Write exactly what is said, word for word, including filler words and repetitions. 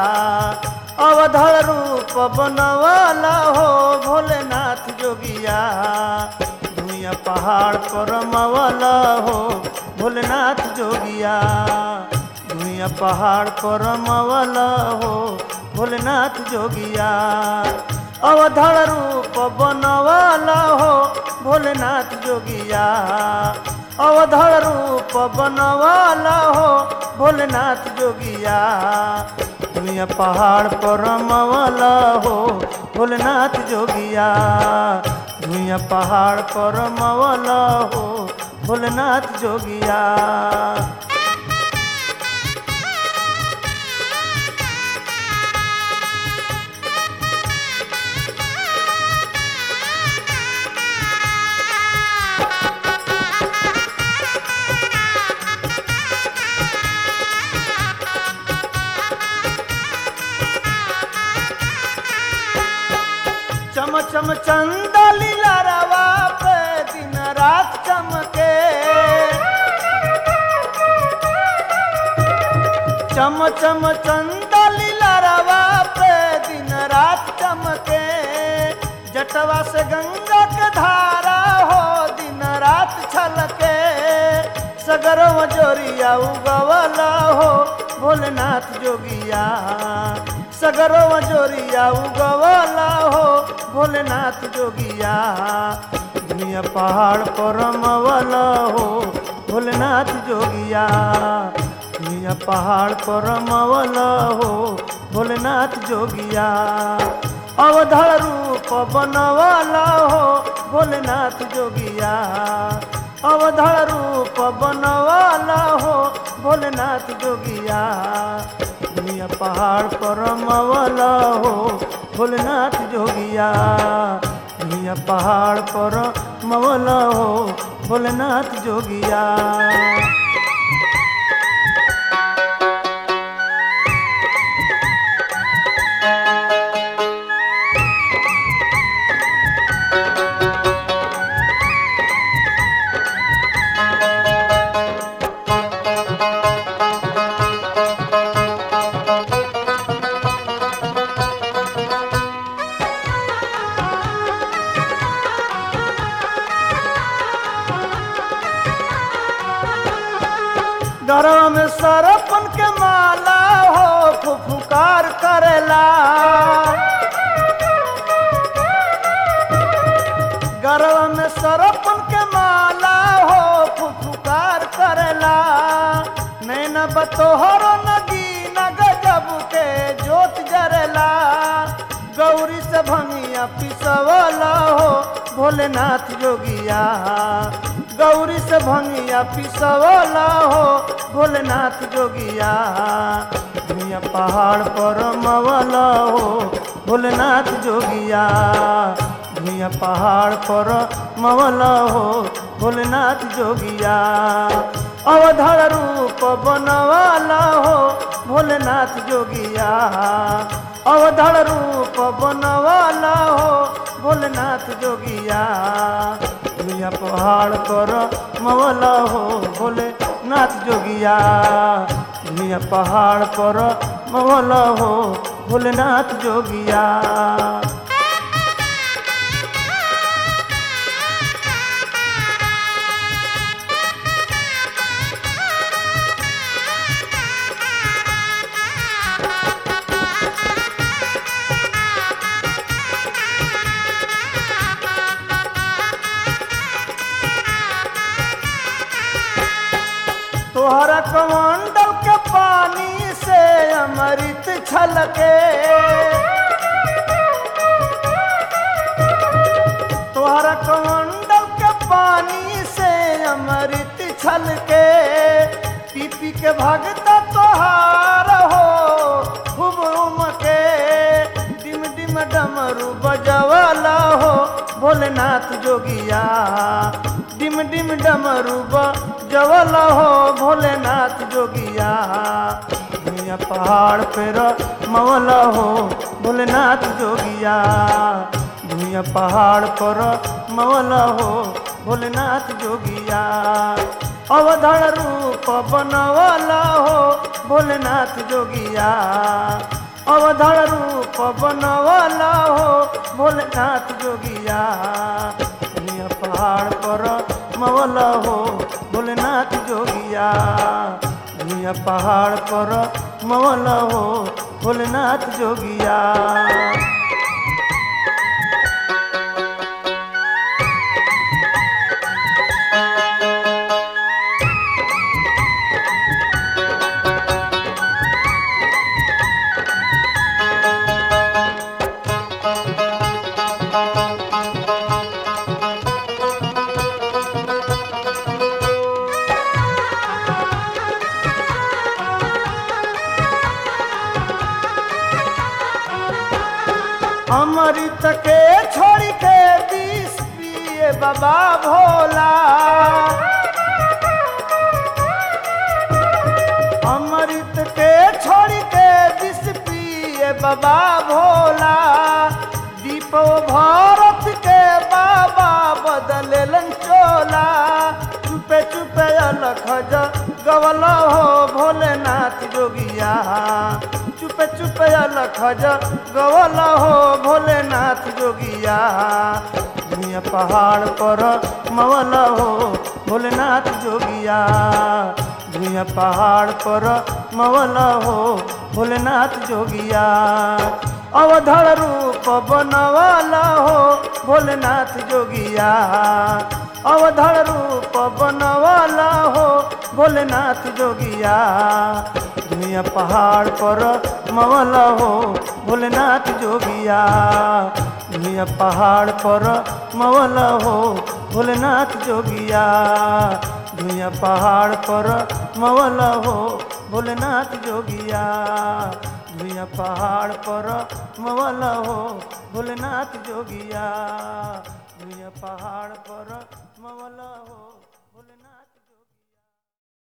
अवधर रूप बनवाला हो भोलेनाथ जोगिया भूइया पहाड़ पर रमवाला हो भोलेनाथ जोगिया भूइया पहाड़ पर रमवाला हो भोलेनाथ जोगिया अवधर रूप बनवाला हो भोलेनाथ जोगिया अवधर रूप बनवाला हो भोलेनाथ जोगिया भूइया पहाड़ पर रमवाला हो भोलेनाथ जोगिया भूइया पहाड़ पर रमवाला हो भोलेनाथ जोगिया। चम चम चंदा लीला रवा पे दिन रात चमके चम चम चंदा लीला रवा पे दिन रात चमके जटवा से गंगा के धारा हो दिन रात छलके सगरव जोरिया उगवला हो भोलेनाथ जोगिया सगरव जोरिया उगवला हो भोलेनाथ जोगिया भूइया पहाड़ पर रमवाला हो भोलेनाथ जोगिया भूइया पहाड़ पर रमवाला हो भोलेनाथ जोगिया अवधर रूप बनवाला हो भोलेनाथ जोगिया अवधर रूप बनवाला हो भोलेनाथ जोगिया भूइया पहाड़ पर रमवाला हो भोलेनाथ जोगिया भूइया पहाड़ पर रमवाला हो भोलेनाथ जोगिया। गरवा में सरपन के माला हो फुफुकार करेला गरवा में सरपन के माला हो फुफुकार करेला नैना बतोहरो नगीना गजब के जोत जरेला गौरी से भंगिया पिसवला हो भोलेनाथ जोगिया गौरी से भंगिया पिसवला हो भोलेनाथ जोगिया भूइया पहाड़ पर रमवाला हो भोलेनाथ जोगिया भूइया पहाड़ पर रमवाला हो भोलेनाथ जोगिया अवधर रूप बनवाला हो भोलेनाथ जोगिया अवधर रूप बनवाला हो भोलेनाथ जोगिया भूइया पहाड़ पर रमवाला हो भोलेनाथ जोगिया भूइया पहाड़ पर रमवाला हो भोलेनाथ जोगिया। तोहरा कमंडल के पानी से अमृत छलके तोहरा कमंडल के पानी से अमृत छलके पी पी के भगता तोहार हो खूब उमके डिम डिम डमरू बजवाला हो भोलेनाथ जोगिया डिम डिम डमरू बजवाला हो भोलेनाथ जोगिया भूइया पहाड़ पे रमवाला हो भोलेनाथ जोगिया भूइया पहाड़ पर रमवाला हो भोलेनाथ जोगिया अवधर रूप बनवाला हो भोलेनाथ जोगिया अवधर रूप बनवला हो भोलेनाथ जोगिया दुनिया पहाड़ पर मवला हो भोलेनाथ जोगिया दुनिया पहाड़ पर मवला हो भोलेनाथ जोगिया। अमृत के छोड़ के विष पिए बाबा भोला अमृत के छोड़ के विष पिए बाबा भोला दीपो भारत के बाबा बदलेलन चोला चुपे चुपे अलख गवला हो भोलेनाथ जोगिया चुपे चुपे अलख गवला हो भोलेनाथ जोगिया दुनिया पहाड़ पर मवला हो भोलेनाथ जोगिया दुनिया पहाड़ पर मवला हो भोलेनाथ जोगिया अवधर रूप बनवाला हो भोलेनाथ जोगिया अवधर रूप बनवाला हो भोलेनाथ जोगिया दुनिया पहाड़ पर मवला हो भोलेनाथ जोगिया दुनिया पहाड़ पर मवला हो भोलेनाथ जोगिया दुनिया पहाड़ पर मवला हो भोलेनाथ जोगिया दुनिया पहाड़ पर मवला हो भोलेनाथ जोगिया दुनिया पहाड़ पर मवला हो।